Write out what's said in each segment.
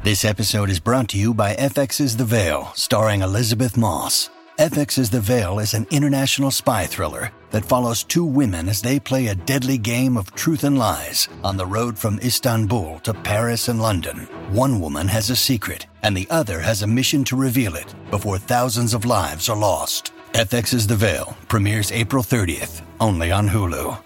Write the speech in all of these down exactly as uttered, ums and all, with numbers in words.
This episode is brought to you by F X's The Veil, starring Elizabeth Moss. F X's The Veil is an international spy thriller that follows two women as they play a deadly game of truth and lies on the road from Istanbul to Paris and London. One woman has a secret, and the other has a mission to reveal it before thousands of lives are lost. F X's The Veil premieres April thirtieth, only on Hulu.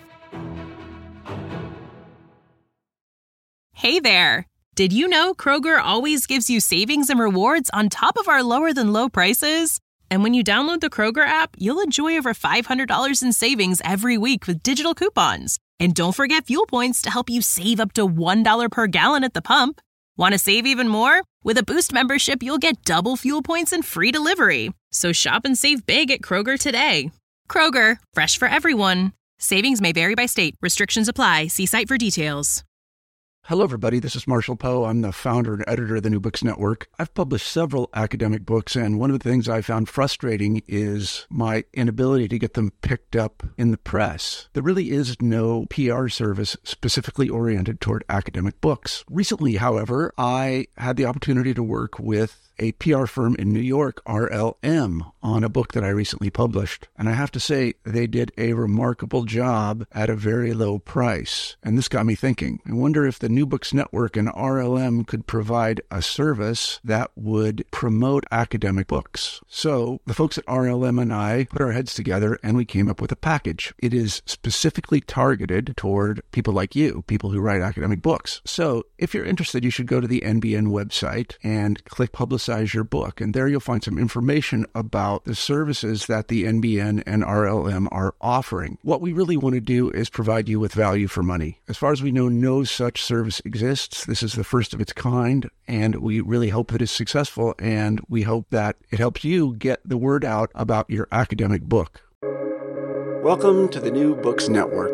Hey there! Did you know Kroger always gives you savings and rewards on top of our lower-than-low prices? And when you download the Kroger app, you'll enjoy over five hundred dollars in savings every week with digital coupons. And don't forget fuel points to help you save up to one dollar per gallon at the pump. Want to save even more? With a Boost membership, you'll get double fuel points and free delivery. So shop and save big at Kroger today. Kroger, fresh for everyone. Savings may vary by state. Restrictions apply. See site for details. Hello, everybody. This is Marshall Poe. I'm the founder and editor of the New Books Network. I've published several academic books, and one of the things I found frustrating is my inability to get them picked up in the press. There really is no P R service specifically oriented toward academic books. Recently, however, I had the opportunity to work with a P R firm in New York, R L M, on a book that I recently published. And I have to say, they did a remarkable job at a very low price. And this got me thinking. I wonder if the New Books Network and R L M could provide a service that would promote academic books. So the folks at R L M and I put our heads together and we came up with a package. It is specifically targeted toward people like you, people who write academic books. So if you're interested, you should go to the N B N website and click Publicize your book, and there you'll find some information about the services that the N B N and R L M are offering. What we really want to do is provide you with value for money. As far as we know, no such service exists. This is the first of its kind, and we really hope that it's successful, and we hope that it helps you get the word out about your academic book. Welcome to the New Books Network.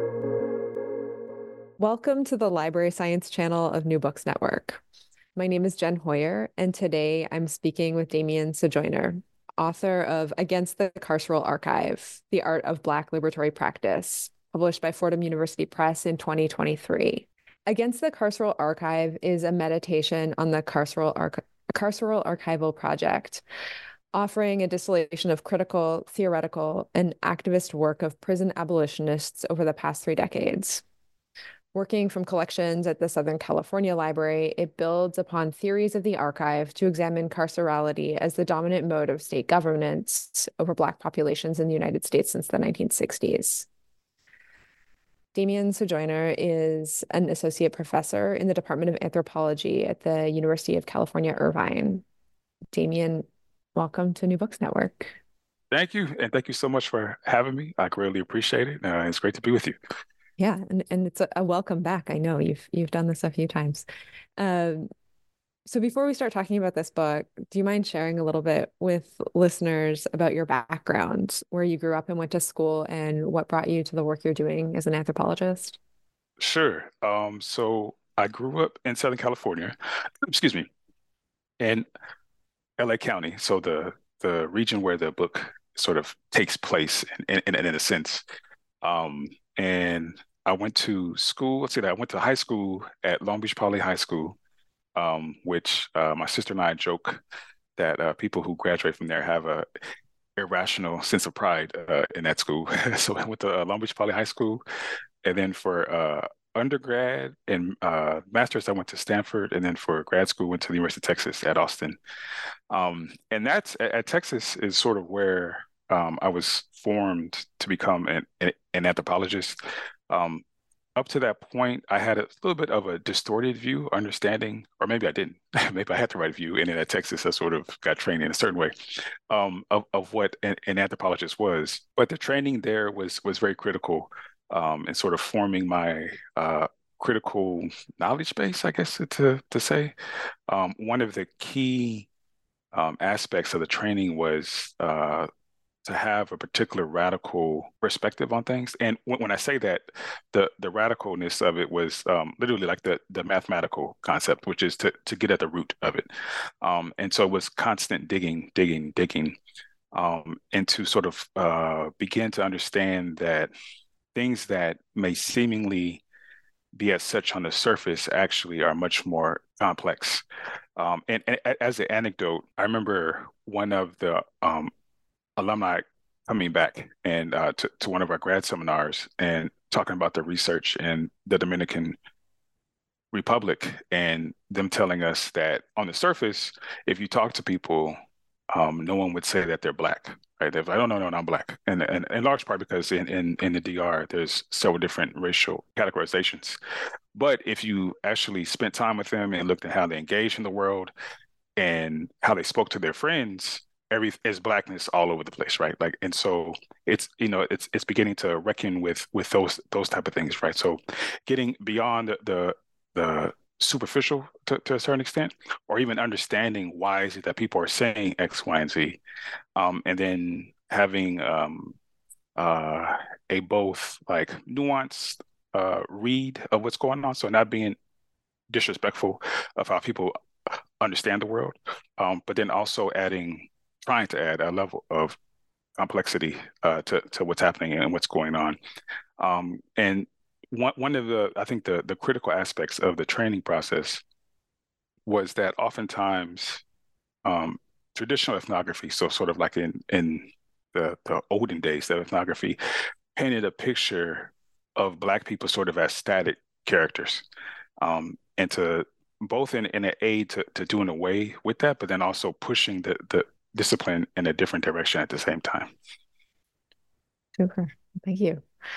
Welcome to the Library Science channel of New Books Network. My name is Jen Hoyer, and today I'm speaking with Damian Sojourner, author of Against the Carceral Archive, The Art of Black Liberatory Practice, published by Fordham University Press in twenty twenty-three. Against the Carceral Archive is a meditation on the Carceral, Arch- Carceral Archival Project, offering a distillation of critical, theoretical, and activist work of prison abolitionists over the past three decades. Working from collections at the Southern California Library, it builds upon theories of the archive to examine carcerality as the dominant mode of state governance over Black populations in the United States since the nineteen sixties. Damian Sojourner is an associate professor in the Department of Anthropology at the University of California, Irvine. Damian, welcome to New Books Network. Thank you, and thank you so much for having me. I greatly appreciate it. Uh, it's great to be with you. Yeah, and, and it's a, a welcome back. I know you've you've done this a few times. Um, so before we start talking about this book, do you mind sharing a little bit with listeners about your background, where you grew up and went to school, and what brought you to the work you're doing as an anthropologist? Sure. Um, so I grew up in Southern California, excuse me, in L A County, so the the region where the book sort of takes place in in, in a sense. Um, And I went to school, let's see that I went to high school at Long Beach Poly High School, um, which uh, my sister and I joke that uh, people who graduate from there have a irrational sense of pride uh, in that school. So I went to uh, Long Beach Poly High School. And then for uh, undergrad and uh, master's, I went to Stanford. And then for grad school, went to the University of Texas at Austin. Um, and that's at, at Texas is sort of where Um, I was formed to become an, an anthropologist. Um, up to that point, I had a little bit of a distorted view, understanding, or maybe I didn't. Maybe I had the right view. And then at Texas, I sort of got trained in a certain way um, of, of what an, an anthropologist was. But the training there was was very critical um, in sort of forming my uh, critical knowledge base, I guess to to say. Um, one of the key um, aspects of the training was uh, to have a particular radical perspective on things. And when, when I say that, the the radicalness of it was um, literally like the the mathematical concept, which is to to get at the root of it. Um, and so it was constant digging, digging, digging, um, and to sort of uh, begin to understand that things that may seemingly be as such on the surface actually are much more complex. Um, and, and as an anecdote, I remember one of the um, alumni coming back and uh, to, to one of our grad seminars and talking about the research in the Dominican Republic and them telling us that on the surface, if you talk to people, um, no one would say that they're Black, right? They're like, oh, no, no, no, I'm Black. And, and in large part because in, in, in the D R, there's several different racial categorizations. But if you actually spent time with them and looked at how they engage in the world and how they spoke to their friends, every is Blackness all over the place, right? Like, and so it's, you know, it's it's beginning to reckon with with those those type of things, right? So getting beyond the the, the superficial to, to a certain extent, or even understanding why is it that people are saying X, Y, and Z, um, and then having um, uh, a both like nuanced uh, read of what's going on. So not being disrespectful of how people understand the world, um, but then also adding, trying to add a level of complexity uh, to to what's happening and what's going on. Um, and one one of the, I think the the critical aspects of the training process was that oftentimes um, traditional ethnography, so sort of like in in the the olden days, the ethnography painted a picture of Black people sort of as static characters, um, and to both in, in an aid to, to doing away with that, but then also pushing the, the discipline in a different direction at the same time. Super. Thank you.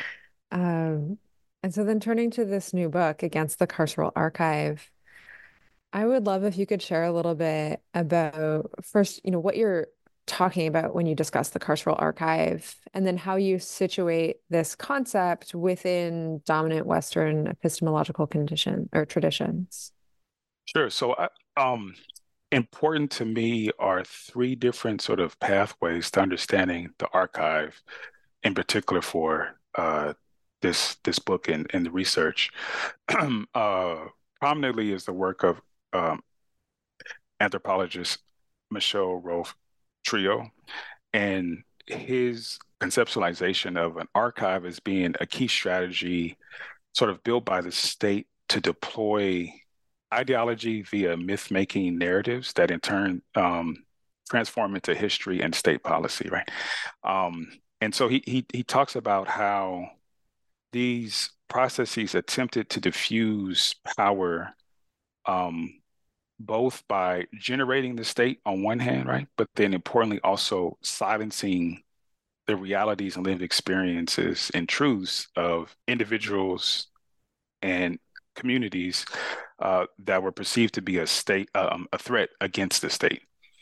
Um, and so then turning to this new book, Against the Carceral Archive, I would love if you could share a little bit about first, you know, what you're talking about when you discuss the carceral archive, and then how you situate this concept within dominant Western epistemological condition or traditions. Sure. So, I, um, important to me are three different sort of pathways to understanding the archive, in particular for uh, this this book and, and the research. uh, prominently is the work of um, anthropologist Michel Rolph Trio, and his conceptualization of an archive as being a key strategy sort of built by the state to deploy ideology via myth-making narratives that in turn um, transform into history and state policy, right? Um, and so he, he he talks about how these processes attempted to diffuse power um, both by generating the state on one hand, right? But then importantly also silencing the realities and lived experiences and truths of individuals and communities uh, that were perceived to be a state, um, a threat against the state.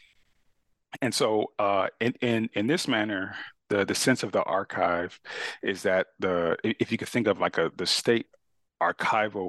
And so uh, in, in, in this manner, the, the sense of the archive is that the, if you could think of like a, the state archival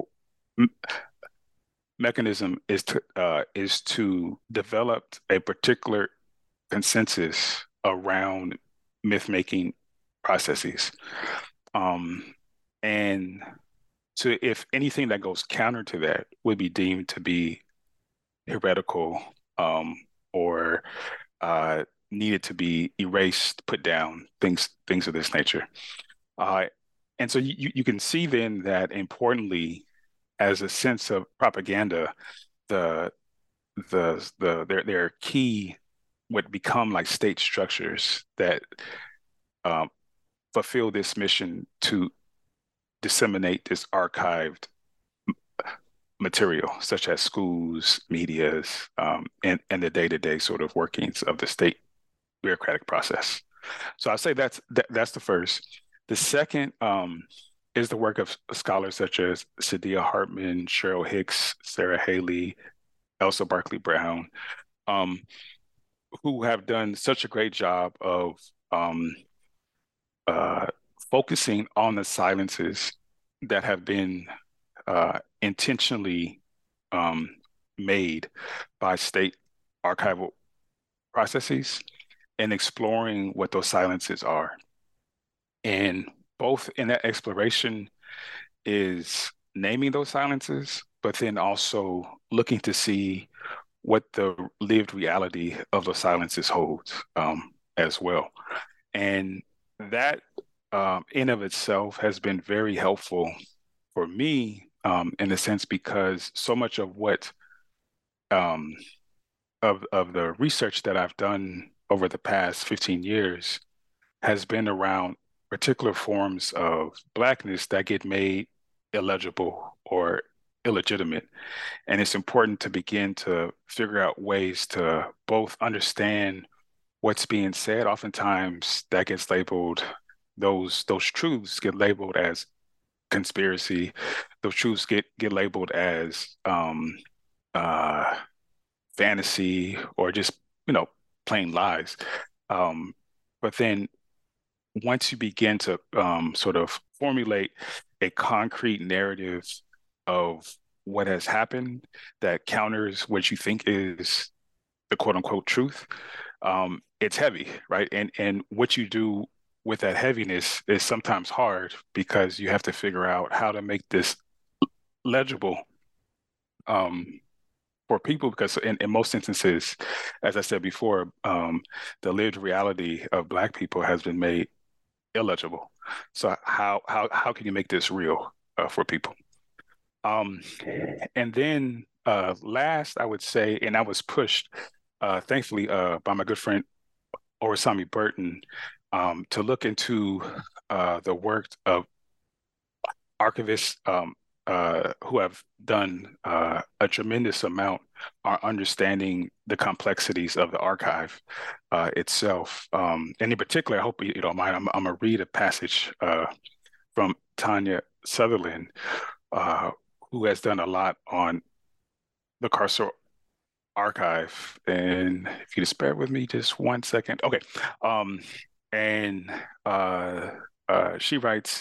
mechanism is to uh, is to develop a particular consensus around myth-making processes, um, and so if anything that goes counter to that would be deemed to be heretical um, or uh, needed to be erased, put down, things things of this nature. Uh, and so you you can see then that importantly, as a sense of propaganda, the the the their their key would become like state structures that um, fulfill this mission to disseminate this archived material, such as schools, medias, um, and and the day-to-day sort of workings of the state bureaucratic process. So I say that's that, that's the first. The second um, is the work of scholars such as Saidiya Hartman, Cheryl Hicks, Sarah Haley, Elsa Barkley Brown, um, who have done such a great job of um, uh, focusing on the silences that have been uh, intentionally um, made by state archival processes and exploring what those silences are. And both in that exploration is naming those silences, but then also looking to see what the lived reality of those silences holds um, as well. And that um, in of itself has been very helpful for me um, in a sense, because so much of what um, of of the research that I've done over the past fifteen years has been around particular forms of Blackness that get made illegible or illegitimate. And it's important to begin to figure out ways to both understand what's being said. Oftentimes that gets labeled, those those truths get labeled as conspiracy. Those truths get get labeled as um, uh, fantasy or just, you know, plain lies. Um, but then once you begin to um, sort of formulate a concrete narrative of what has happened that counters what you think is the quote unquote truth, um, it's heavy, right? And and what you do with that heaviness is sometimes hard because you have to figure out how to make this legible um, for people, because in, in most instances, as I said before, um, the lived reality of Black people has been made illegible. So how how how can you make this real uh, for people? Um, and then uh, last, I would say, and I was pushed, uh, thankfully, uh, by my good friend Orasami Burton, um, to look into uh, the work of archivists um, uh, who have done uh, a tremendous amount on understanding the complexities of the archive uh, itself. Um, and in particular, I hope you don't mind, I'm, I'm going to read a passage uh, from Tanya Sutherland, uh, who has done a lot on the carceral archive. And if you just bear with me just one second. Okay. Um, and uh, uh, she writes,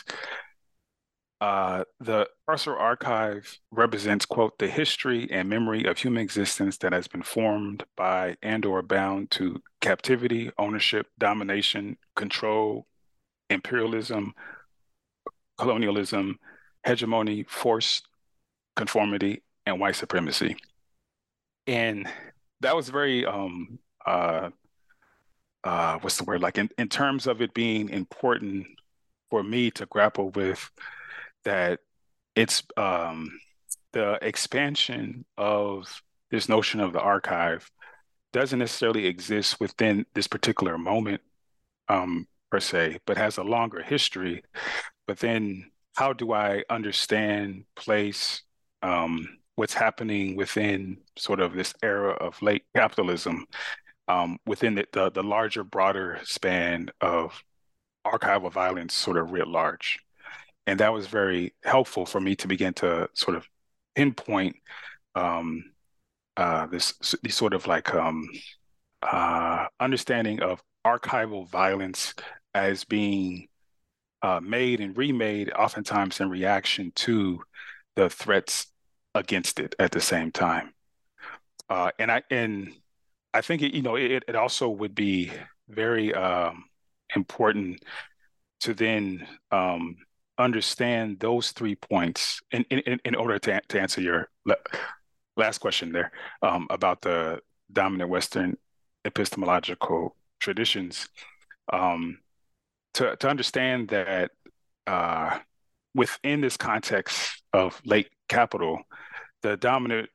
Uh, the carceral archive represents, quote, the history and memory of human existence that has been formed by and or bound to captivity, ownership, domination, control, imperialism, colonialism, hegemony, force, conformity, and white supremacy. And that was very, um, uh, uh, what's the word, like in, in terms of it being important for me to grapple with that it's um, the expansion of this notion of the archive doesn't necessarily exist within this particular moment um, per se, but has a longer history. But then how do I understand, place, um, what's happening within sort of this era of late capitalism um, within the, the, the larger, broader span of archival violence sort of writ large? And that was very helpful for me to begin to sort of pinpoint um, uh, this, this sort of like um, uh, understanding of archival violence as being uh, made and remade, oftentimes in reaction to the threats against it at the same time. Uh, and I and I think it, you know it, it also would be very um, important to then um, understand those three points in in, in order to, to answer your last question there um, about the dominant Western epistemological traditions. Um, to to understand that uh, within this context of late capital, the dominant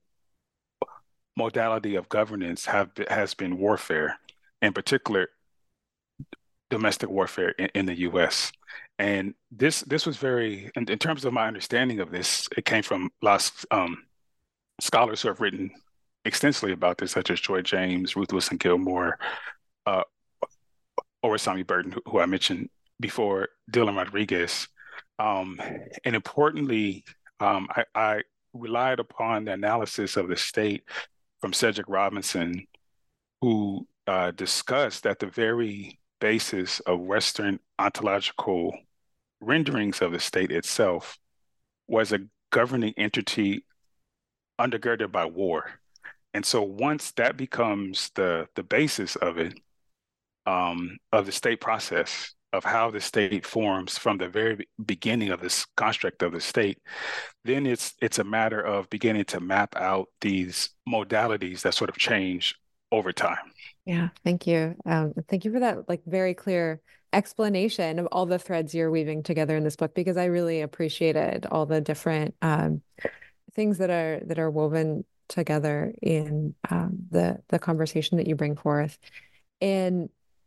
modality of governance have has been warfare, in particular domestic warfare in, in the U S. And this this was very, in, in terms of my understanding of this, it came from lots um, scholars who have written extensively about this, such as Joy James, Ruth Wilson Gilmore, uh, Orasami Burton, who, who I mentioned before, Dylan Rodriguez. Um, and importantly, um, I, I relied upon the analysis of the state from Cedric Robinson, who uh, discussed that the very basis of Western ontological renderings of the state itself was a governing entity undergirded by war. And so once that becomes the, the basis of it, um, of the state process, of how the state forms from the very beginning of this construct of the state, then it's it's a matter of beginning to map out these modalities that sort of change over time. Yeah, thank you. Um, thank you for that, like, very clear explanation of all the threads you're weaving together in this book, because I really appreciated all the different um, things that are that are woven together in um, the the conversation that you bring forth. And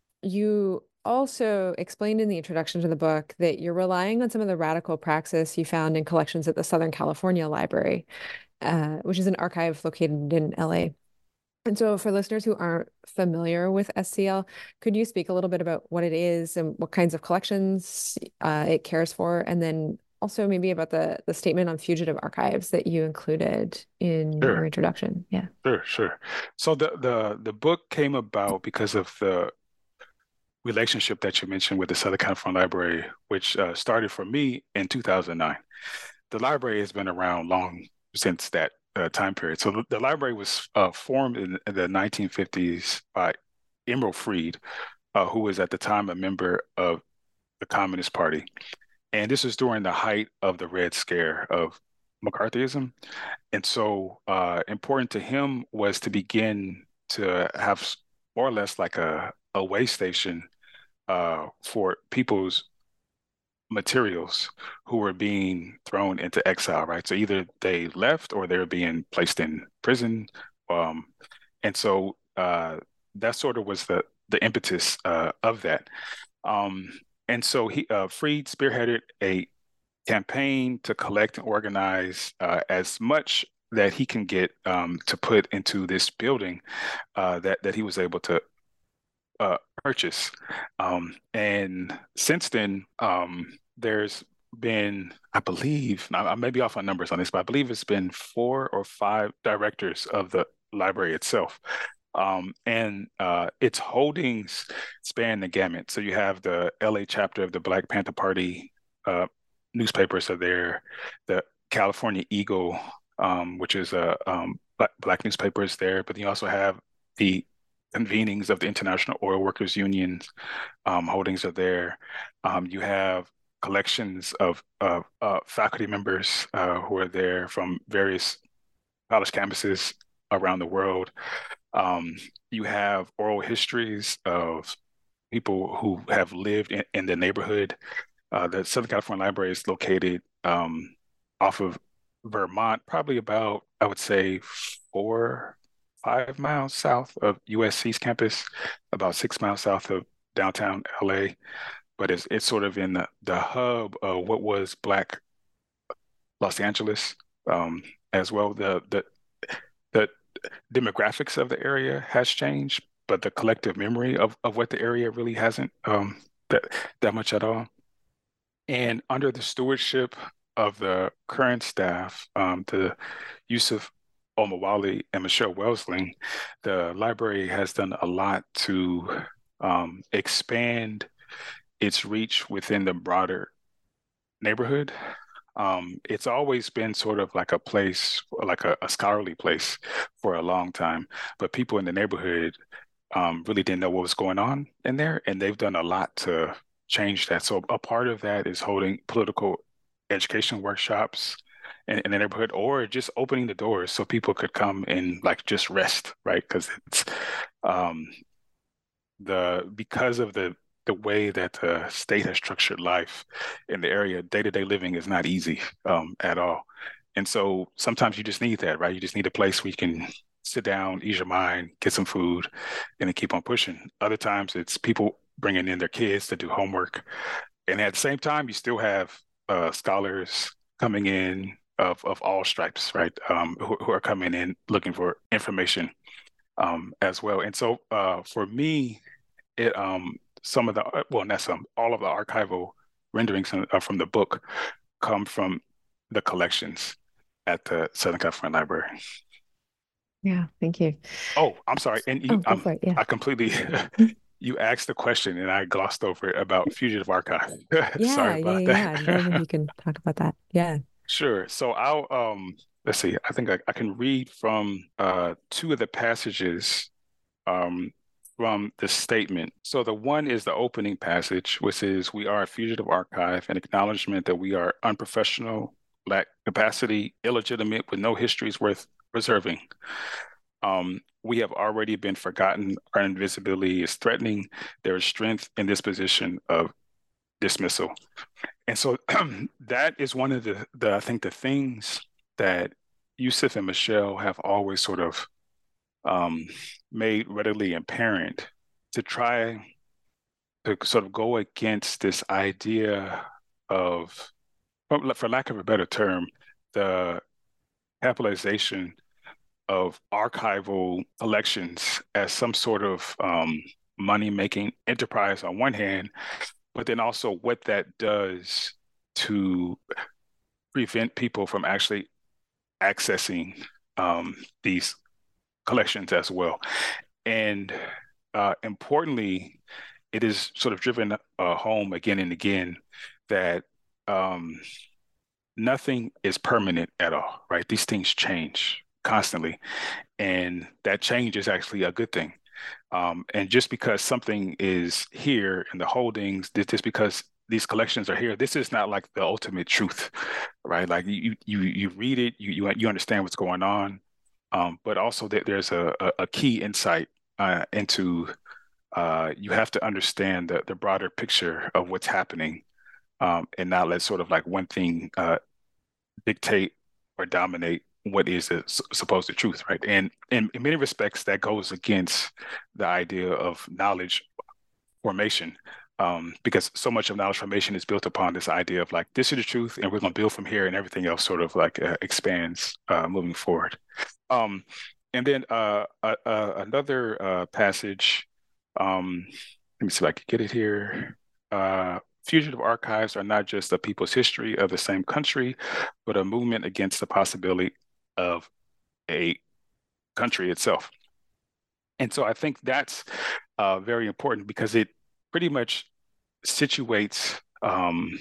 you also explained in the introduction to the book that you're relying on some of the radical praxis you found in collections at the Southern California Library, uh, which is an archive located in L A. And so, for listeners who aren't familiar with S C L, could you speak a little bit about what it is and what kinds of collections uh, it cares for, and then also maybe about the the statement on fugitive archives that you included in your Sure, introduction? Yeah. sure, sure. So the the the book came about because of the relationship that you mentioned with the Southern California Library, which uh, started for me in two thousand nine. The library has been around long since that uh, time period. So the, the library was uh, formed in, in the nineteen fifties by Emerald Freed, uh, who was at the time a member of the Communist Party. And this was during the height of the Red Scare of McCarthyism. And so uh, important to him was to begin to have more or less like a, a way station uh, for people's materials who were being thrown into exile, right? So either they left or they were being placed in prison. Um, and so uh, that sort of was the the impetus uh, of that. Um, and so he uh, Freed spearheaded a campaign to collect and organize uh, as much that he can get um, to put into this building uh, that that he was able to uh, purchase. Um, and since then, um, there's been, I believe, I I may be off on numbers on this, but I believe it's been four or five directors of the library itself. Um, and uh, its holdings span the gamut. So you have the L A chapter of the Black Panther Party uh, newspapers are there, the California Eagle, um, which is a um, black, black newspaper is there, but you also have the convenings of the International Oil Workers Unions um, holdings are there. Um, you have collections of, of uh, faculty members uh, who are there from various college campuses around the world. Um, you have oral histories of people who have lived in, in the neighborhood. Uh, the Southern California Library is located um, off of Vermont, probably about, I would say, four, five miles south of U S C's campus, about six miles south of downtown L A. But it's it's sort of in the, the hub of what was Black Los Angeles um, as well. The the the demographics of the area has changed, but the collective memory of, of what the area really hasn't um, that that much at all. And under the stewardship of the current staff, um, the Yusuf Omawali and Michelle Welsling, the library has done a lot to um, expand its reach within the broader neighborhood. Um, it's always been sort of like a place, like a, a scholarly place for a long time, but people in the neighborhood um, really didn't know what was going on in there, and they've done a lot to change that. So a part of that is holding political education workshops in, in the neighborhood, or just opening the doors so people could come and like just rest, right? Because it's um, the because of the the way that the state has structured life in the area, day-to-day living is not easy um, at all. And so sometimes you just need that, right? You just need a place where you can sit down, ease your mind, get some food, and then keep on pushing. Other times it's people bringing in their kids to do homework. And at the same time, you still have uh, scholars coming in of, of all stripes, right? Um, who, who are coming in looking for information um, as well. And so uh, for me, it um, some of the, well, not some, all of the archival renderings uh, from the book come from the collections at the Southern California Library. Yeah, thank you. Oh, I'm sorry. And you, Oh, go um, for it. Yeah. I completely, you asked the question and I glossed over it about Fugitive Archive. Yeah, Sorry yeah, about yeah. No, that. you can talk about that. Yeah. Sure. So I'll, um, let's see, I think I, I can read from uh, two of the passages um, from the statement. So the one is the opening passage, which is, "We are a fugitive archive, an acknowledgement that we are unprofessional, lack capacity, illegitimate, with no histories worth preserving." Um, we have already been forgotten. Our invisibility is threatening. There is strength in this position of dismissal. And so that is one of the, the, I think, the things that Yusuf and Michelle have always sort of um, made readily apparent to try to sort of go against this idea of, for lack of a better term, the capitalization of archival collections as some sort of um, money-making enterprise on one hand, but then also what that does to prevent people from actually accessing um, these collections as well. And uh, importantly, it is sort of driven uh, home again and again that um, nothing is permanent at all, right? These things change constantly, and that change is actually a good thing. Um, and just because something is here in the holdings, just because these collections are here, this is not like the ultimate truth, right? Like you you you read it, you you, you understand what's going on, um, but also that there's a, a, a key insight uh, into uh, you have to understand the, the broader picture of what's happening, um, and not let sort of like one thing uh, dictate or dominate what is the s- supposed truth, right? And in, in many respects, that goes against the idea of knowledge formation, um, because so much of knowledge formation is built upon this idea of like, this is the truth, and we're going to build from here, and everything else sort of like uh, expands uh, moving forward. Um, and then uh, uh, uh, another uh, passage, um, let me see if I can get it here. Uh, Fugitive archives are not just a people's history of the same country, but a movement against the possibility of a country itself. And so I think that's uh, very important because it pretty much situates um,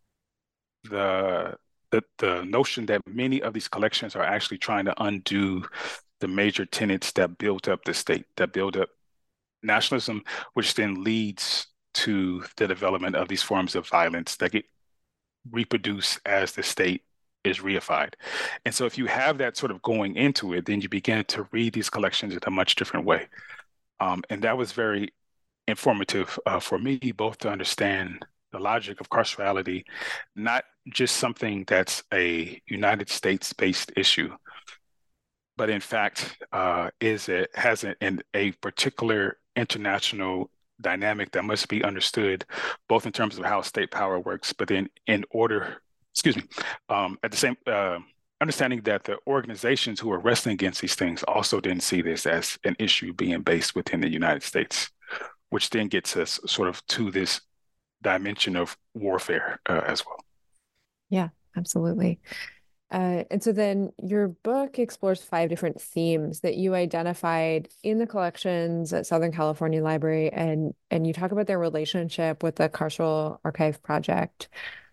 the, the the notion that many of these collections are actually trying to undo the major tenets that built up the state, that build up nationalism, which then leads to the development of these forms of violence that get reproduced as the state is reified. And so if you have that sort of going into it, then you begin to read these collections in a much different way. Um, and that was very informative uh, for me, both to understand the logic of carcerality, not just something that's a United States-based issue, but in fact uh, is it has a, an, a particular international dynamic that must be understood, both in terms of how state power works, but then in order, excuse me, um, at the same uh, understanding that the organizations who are wrestling against these things also didn't see this as an issue being based within the United States, which then gets us sort of to this dimension of warfare uh, as well. Yeah, absolutely. Uh, and so then your book explores five different themes that you identified in the collections at Southern California Library, and and you talk about their relationship with the Carceral Archive Project.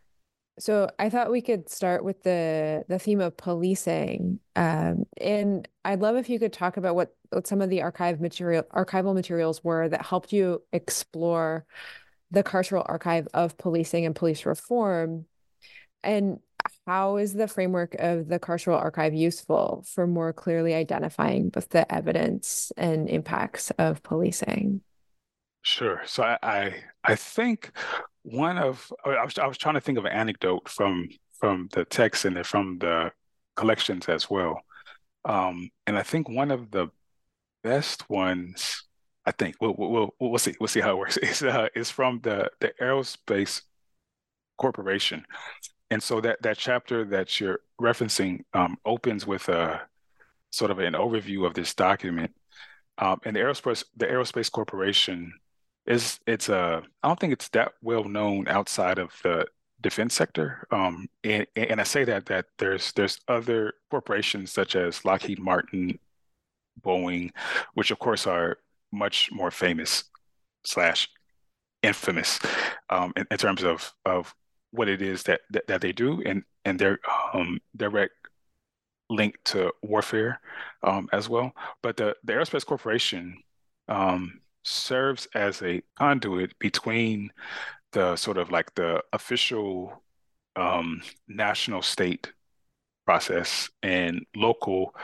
So I thought we could start with the the theme of policing, um, and I'd love if you could talk about what, what some of the archive material archival materials were that helped you explore the carceral archive of policing and police reform. And how is the framework of the carceral archive useful for more clearly identifying both the evidence and impacts of policing? Sure. So I I, I think one of I was I was trying to think of an anecdote from from the text and then from the collections as well. Um, and I think one of the best ones, I think we'll we'll we'll, we'll see we'll see how it works. Is uh, is from the the Aerospace Corporation. And so that that chapter that you're referencing um, opens with a sort of an overview of this document. Um, and the aerospace the Aerospace Corporation is it's a I don't think it's that well known outside of the defense sector. Um, and, and I say that that there's there's other corporations such as Lockheed Martin, Boeing, which of course are much more famous slash infamous um, in, in terms of of what it is that that, that they do and and their um, direct link to warfare um, as well. But the the Aerospace Corporation um, serves as a conduit between the sort of like the official um, national state process and local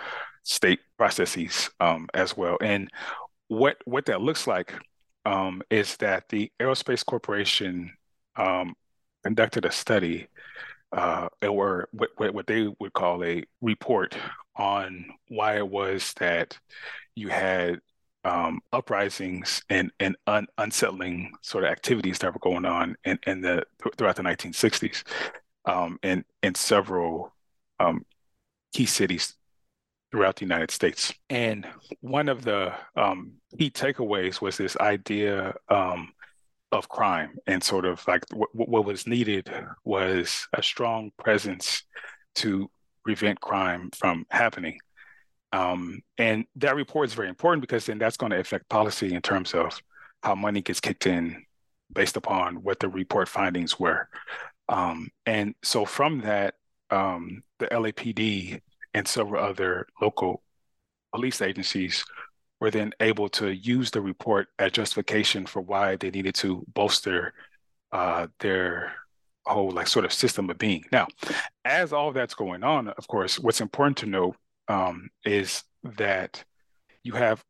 state processes um, as well. And what what that looks like um, is that the Aerospace Corporation um, conducted a study, uh, or what, what what they would call a report on why it was that you had um, uprisings and and un unsettling sort of activities that were going on in, in the throughout the nineteen sixties um, in in several um, key cities throughout the United States. And one of the um, key takeaways was this idea um, of crime, and sort of like what, what was needed was a strong presence to prevent crime from happening. Um, and that report is very important because then that's going to affect policy in terms of how money gets kicked in based upon what the report findings were. Um, and so from that, um, the L A P D and several other local police agencies were then able to use the report as justification for why they needed to bolster uh, their whole like sort of system of being. Now, as all that's going on, of course, what's important to know um, is that you have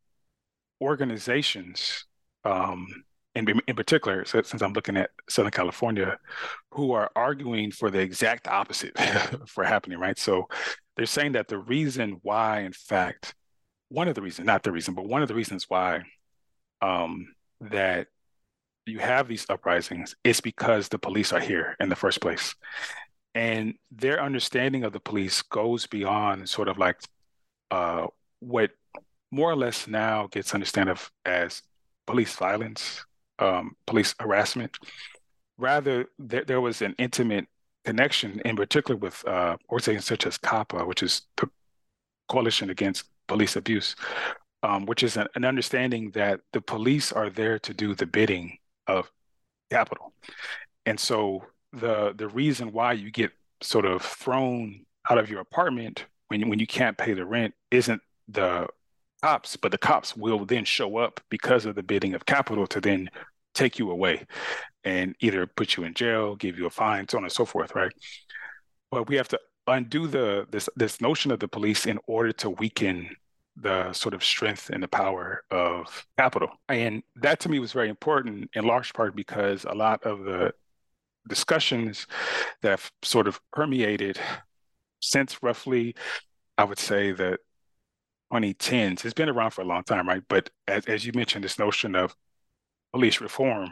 organizations, um, in, in particular, so since I'm looking at Southern California, who are arguing for the exact opposite for happening, right? So they're saying that the reason why, in fact, one of the reasons, not the reason, but one of the reasons why um, that you have these uprisings is because the police are here in the first place. And their understanding of the police goes beyond sort of like uh, what more or less now gets understood of as police violence, um, police harassment. Rather, there, there was an intimate connection, in particular with uh, organizations such as COPPA, which is the Coalition Against Police Abuse, um, which is an, an understanding that the police are there to do the bidding of capital. And so the the reason why you get sort of thrown out of your apartment when you, when you can't pay the rent isn't the cops, but the cops will then show up because of the bidding of capital to then take you away and either put you in jail, give you a fine, so on and so forth, right? But we have to undo the this this notion of the police in order to weaken the sort of strength and the power of capital. And that to me was very important in large part because a lot of the discussions that have sort of permeated since roughly, I would say the twenty tens, it's been around for a long time, right? But as, as you mentioned, this notion of police reform,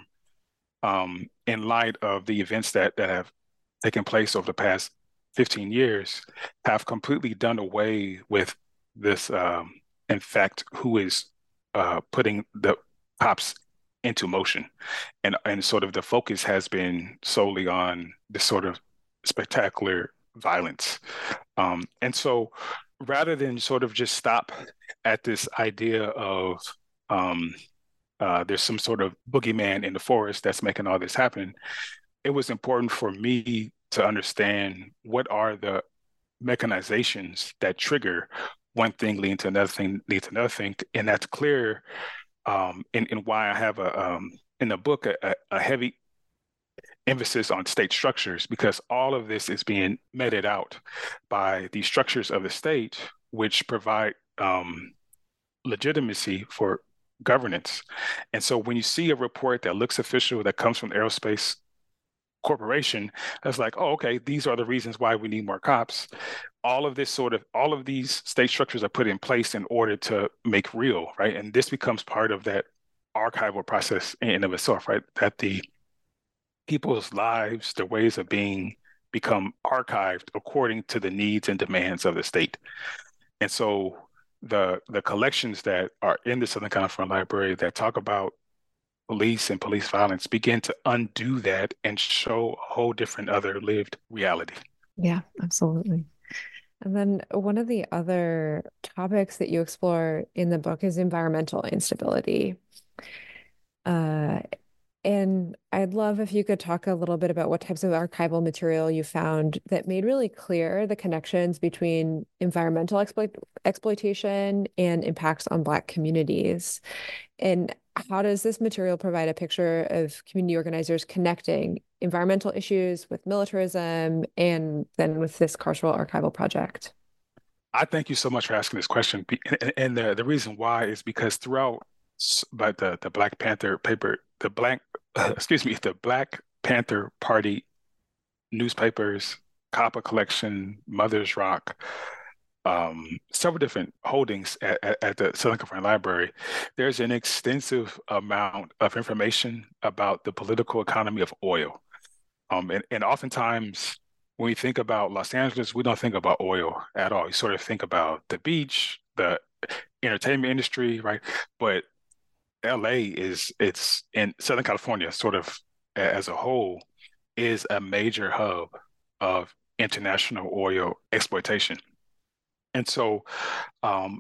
um, in light of the events that, that have taken place over the past fifteen years, have completely done away with this, um, in fact, who is uh, putting the cops into motion. And, and sort of the focus has been solely on this sort of spectacular violence. Um, and so rather than sort of just stop at this idea of um, uh, there's some sort of boogeyman in the forest that's making all this happen, it was important for me to understand what are the mechanizations that trigger one thing leading to another thing, leading to another thing. And that's clear um, in, in why I have a um, in the book a, a heavy emphasis on state structures, because all of this is being meted out by the structures of the state, which provide um, legitimacy for governance. And so when you see a report that looks official that comes from the Aerospace Corporation, that's like, oh, okay, these are the reasons why we need more cops. All of this sort of, all of these state structures are put in place in order to make real, right? And this becomes part of that archival process in and of itself, right? That the people's lives, their ways of being become archived according to the needs and demands of the state. And so the the collections that are in the Southern California Library that talk about police and police violence begin to undo that and show a whole different other lived reality. Yeah, absolutely. And then one of the other topics that you explore in the book is environmental instability. Uh, and I'd love if you could talk a little bit about what types of archival material you found that made really clear the connections between environmental exploit exploitation and impacts on Black communities. And how does this material provide a picture of community organizers connecting environmental issues with militarism and then with this carceral archival project? I thank you so much for asking this question. Be- And, and the, the reason why is because throughout s- but the, the Black Panther paper, the Black, excuse me, the Black Panther Party newspapers, Copper Collection, Mother's Rock, um, several different holdings at, at, at the Southern California Library, there's an extensive amount of information about the political economy of oil. Um, and, and oftentimes, when we think about Los Angeles, we don't think about oil at all. You sort of think about the beach, the entertainment industry, right? But L A is, it's in Southern California, sort of a- as a whole, is a major hub of international oil exploitation. And so, um,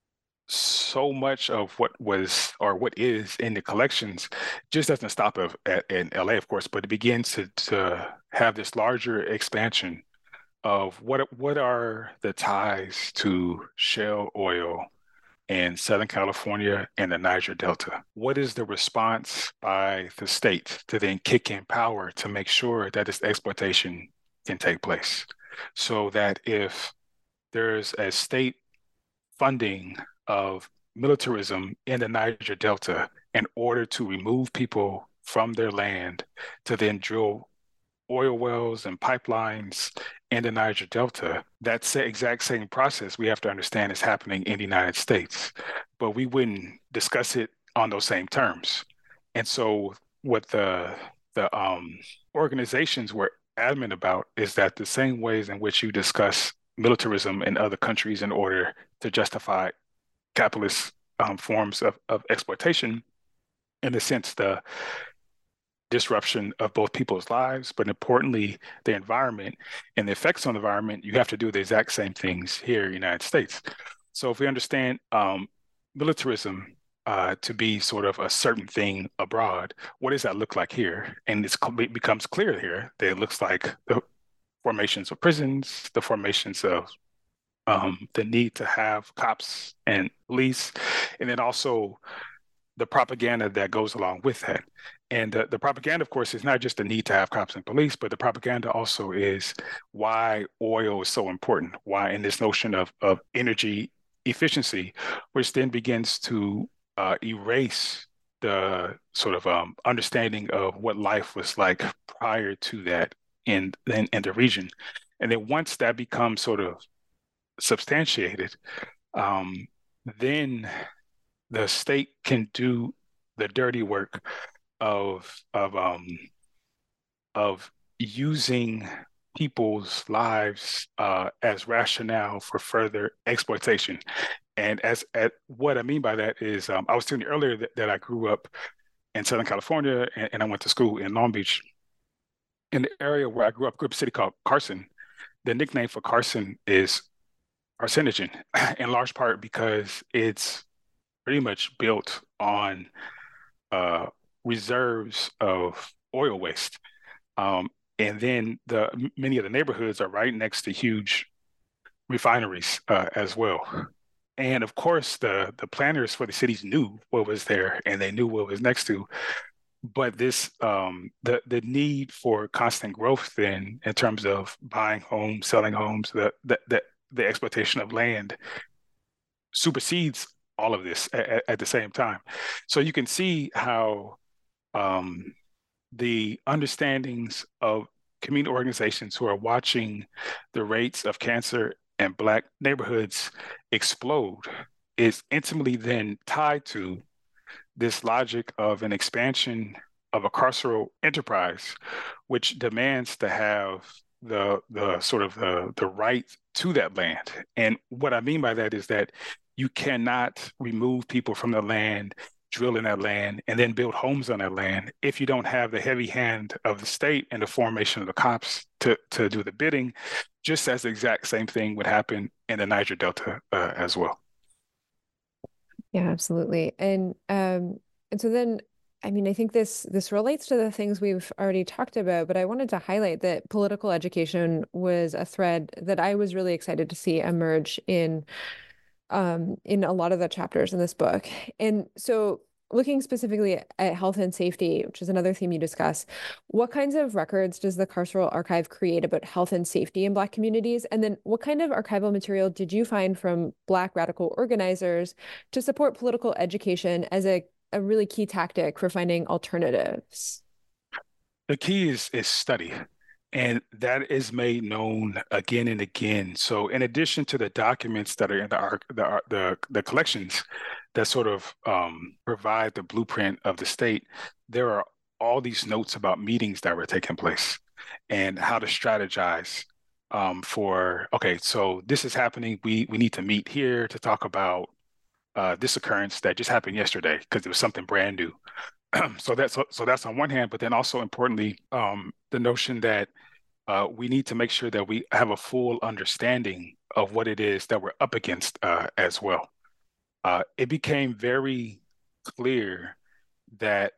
so much of what was or what is in the collections just doesn't stop of, at, in L A, of course, but it begins to, to have this larger expansion of what what are the ties to shale oil in Southern California and the Niger Delta? What is the response by the state to then kick in power to make sure that this exploitation can take place? So that if there's a state funding of militarism in the Niger Delta in order to remove people from their land to then drill oil wells and pipelines in the Niger Delta, that sa- exact same process we have to understand is happening in the United States. But we wouldn't discuss it on those same terms. And so what the the um, organizations were adamant about is that the same ways in which you discuss militarism in other countries in order to justify capitalist um, forms of, of exploitation, in a sense, the disruption of both people's lives, but importantly, the environment and the effects on the environment, you have to do the exact same things here in the United States. So if we understand um, militarism uh, to be sort of a certain thing abroad, what does that look like here? And it's, it becomes clear here that it looks like the formations of prisons, the formations of um, the need to have cops and police, and then also the propaganda that goes along with that. And the, the propaganda, of course, is not just the need to have cops and police, but the propaganda also is why oil is so important, why in this notion of, of energy efficiency, which then begins to uh, erase the sort of um, understanding of what life was like prior to that in, in, in the region. And then once that becomes sort of substantiated, um, then the state can do the dirty work of of um of using people's lives uh, as rationale for further exploitation. And as at what I mean by that is, um, I was telling you earlier that, that I grew up in Southern California and, and I went to school in Long Beach. In the area where I grew up, grew up in a city called Carson. The nickname for Carson is carcinogen, in large part because it's pretty much built on uh, reserves of oil waste. Um, and then the many of the neighborhoods are right next to huge refineries uh, as well. And of course, the the planners for the cities knew what was there, and they knew what was next to. But this um, the the need for constant growth then in terms of buying homes, selling homes, the the the, the exploitation of land supersedes all of this at, at the same time. So you can see how um, the understandings of community organizations who are watching the rates of cancer in Black neighborhoods explode is intimately then tied to this logic of an expansion of a carceral enterprise, which demands to have the the sort of the the right to that land. And what I mean by that is that you cannot remove people from the land, drill in that land, and then build homes on that land if you don't have the heavy hand of the state and the formation of the cops to to do the bidding. Just as the exact same thing would happen in the Niger Delta uh, as well. Yeah, absolutely. And um, and so then, I mean, I think this this relates to the things we've already talked about, but I wanted to highlight that political education was a thread that I was really excited to see emerge in um in a lot of the chapters in this book. And so looking specifically at health and safety, which is another theme you discuss, what kinds of records does the Carceral Archive create about health and safety in Black communities? And then what kind of archival material did you find from Black radical organizers to support political education as a, a really key tactic for finding alternatives? The key is is study. And that is made known again and again. So, in addition to the documents that are in the arc, the ar- the, the collections that sort of um, provide the blueprint of the state, there are all these notes about meetings that were taking place and how to strategize um, for. Okay, so this is happening. We we need to meet here to talk about uh, this occurrence that just happened yesterday because it was something brand new. So that's so, so that's on one hand, but then also importantly, um, the notion that uh, we need to make sure that we have a full understanding of what it is that we're up against uh, as well. Uh, it became very clear that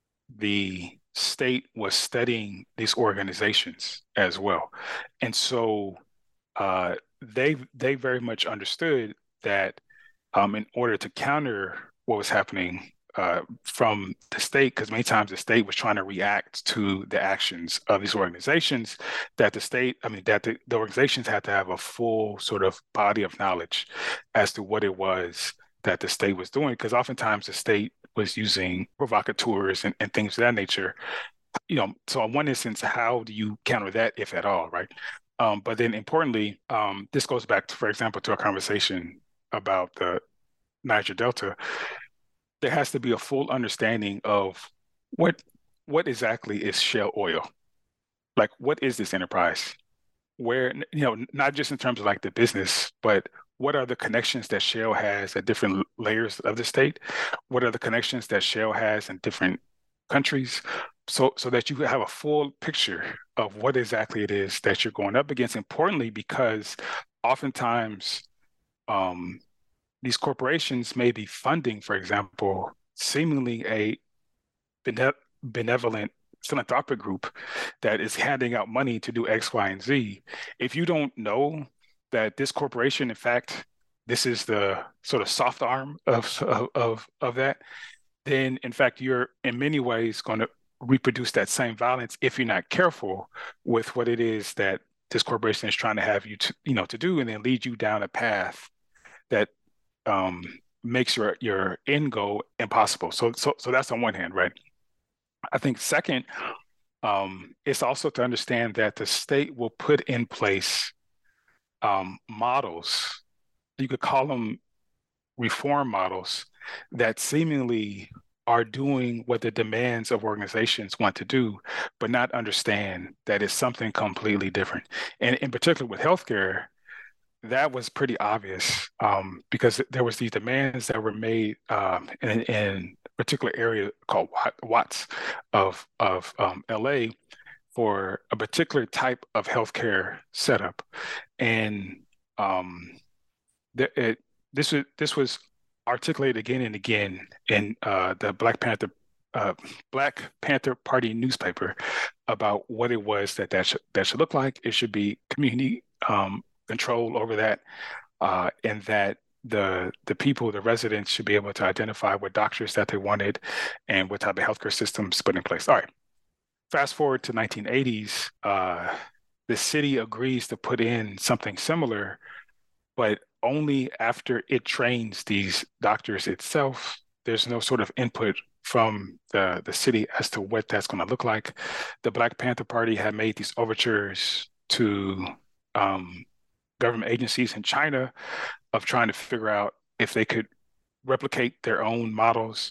the state was studying these organizations as well, and so uh, they they very much understood that um, in order to counter what was happening uh, from the state, because many times the state was trying to react to the actions of these organizations, that the state, I mean, that the, the organizations had to have a full sort of body of knowledge as to what it was that the state was doing, because oftentimes the state was using provocateurs and, and things of that nature. You know, so in one instance, how do you counter that, if at all, right? Um, but then importantly, um, this goes back to, for example, to a conversation about the Niger Delta. There has to be a full understanding of what what exactly is Shell Oil. Like, what is this enterprise? Where, you know, not just in terms of like the business, but what are the connections that Shell has at different layers of the state? What are the connections that Shell has in different countries? So, so that you have a full picture of what exactly it is that you're going up against. Importantly, because oftentimes um, these corporations may be funding, for example, seemingly a bene- benevolent philanthropic group that is handing out money to do X, Y, and Z. If you don't know that this corporation, in fact, this is the sort of soft arm of of of, of that, then in fact you're in many ways going to reproduce that same violence if you're not careful with what it is that this corporation is trying to have you to, you know, to do, and then lead you down a path that um, makes your your end goal impossible. So so so that's on one hand, right? I think second, um, it's also to understand that the state will put in place um, models. You could call them reform models that seemingly are doing what the demands of organizations want to do, but not understand that it's something completely different. And in particular with healthcare, that was pretty obvious um, because there was these demands that were made um, in, in a particular area called Watts of of um, L A for a particular type of healthcare setup, and um, th- it, this was this was articulated again and again in uh, the Black Panther uh, Black Panther Party newspaper about what it was that that should that should look like. It should be community um, control over that, uh, and that the the people, the residents, should be able to identify what doctors that they wanted and what type of healthcare systems put in place. All right, fast forward to nineteen eighties, uh, the city agrees to put in something similar, but only after it trains these doctors itself. There's no sort of input from the, the city as to what that's going to look like. The Black Panther Party had made these overtures to um, government agencies in China of trying to figure out if they could replicate their own models.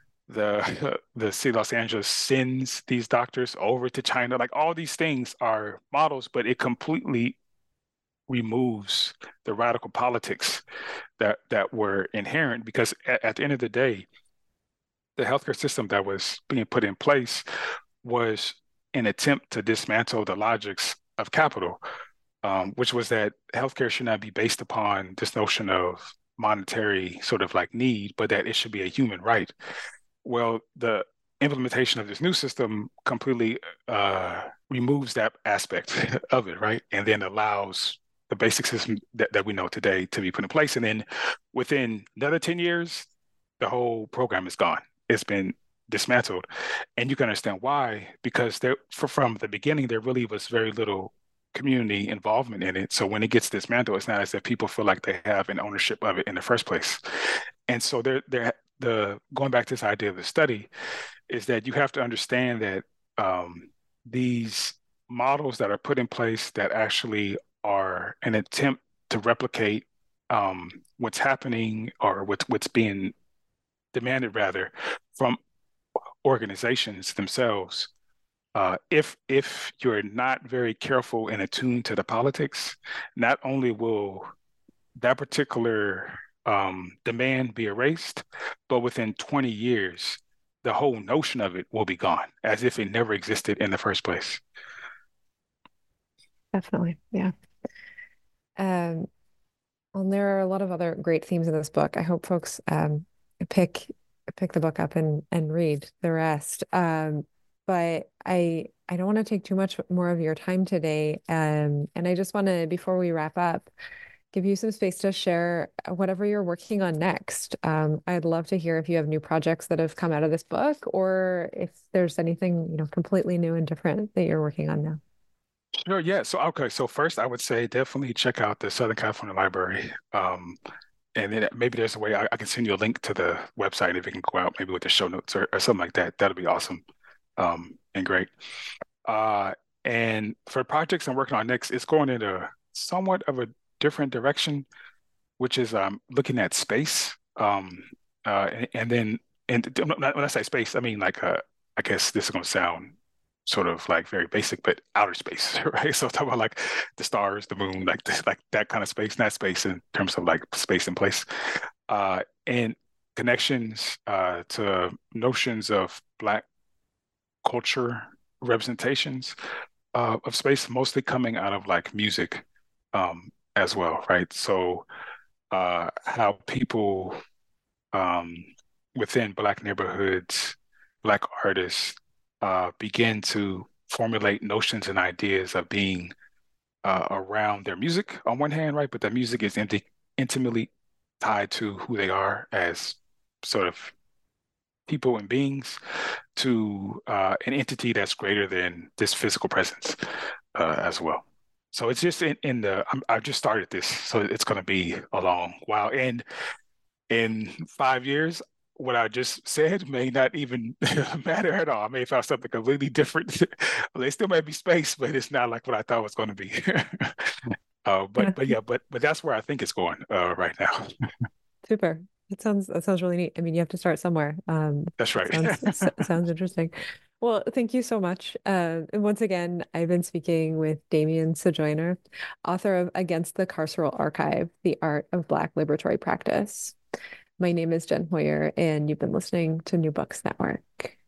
The the city of Los Angeles sends these doctors over to China. Like, all these things are models, but it completely removes the radical politics that that were inherent, because at, at the end of the day, the healthcare system that was being put in place was an attempt to dismantle the logics of capital, um, which was that healthcare should not be based upon this notion of monetary sort of like need, but that it should be a human right. Well, the implementation of this new system completely uh, removes that aspect of it, right? And then allows the basic system that, that we know today to be put in place. And then within another ten years, the whole program is gone. it's been dismantled, and you can understand why, because there for, from the beginning there really was very little community involvement in it. So when it gets dismantled, it's not as if people feel like they have an ownership of it in the first place. And so there, there, the going back to this idea of the study is that you have to understand that um, these models that are put in place that actually are an attempt to replicate um, what's happening or what's what's being demanded rather from organizations themselves. Uh, if if you're not very careful and attuned to the politics, not only will that particular um, demand be erased, but within twenty years, the whole notion of it will be gone, as if it never existed in the first place. Definitely. Yeah. Um, and there are a lot of other great themes in this book. I hope folks um, pick pick the book up and and read the rest. Um, but I I don't want to take too much more of your time today. Um, and I just want to, before we wrap up, give you some space to share whatever you're working on next. Um, I'd love to hear if you have new projects that have come out of this book, or if there's anything, you know, completely new and different that you're working on now. Sure, yeah. So okay, so first I would say definitely check out the Southern California Library. Um, and then maybe there's a way I, I can send you a link to the website if it can go out, maybe with the show notes or, or something like that. That'll be awesome. Um, and great. Uh, and for projects I'm working on next, it's going in a somewhat of a different direction, which is um, looking at space. Um, uh, and, and then, and when I say space, I mean like, uh, I guess this is going to sound sort of like very basic, but outer space, right? So talk about like the stars, the moon, like this, like that kind of space, not space in terms of like space and place, uh, and connections uh, to notions of Black culture representations uh, of space, mostly coming out of like music um, as well, right? So uh, how people um, within Black neighborhoods, Black artists uh, begin to formulate notions and ideas of being uh, around their music on one hand, right? But that music is inti intimately tied to who they are as sort of people and beings, to uh, an entity that's greater than this physical presence uh, as well. So it's just in, in the, I'm, I've just started this, so it's going to be a long while. And in five years, what I just said may not even matter at all. I may have found something completely different. Well, they still may be space, but it's not like what I thought it was going to be. uh, but Yeah. but yeah, but but that's where I think it's going uh, right now. Super. That sounds that sounds really neat. I mean, you have to start somewhere. Um, That's right. sounds sounds interesting. Well, thank you so much. Uh, and once again, I've been speaking with Damian Sojourner, author of Against the Carceral Archive: The Art of Black Liberatory Practice. My name is Jen Hoyer, and you've been listening to New Books Network.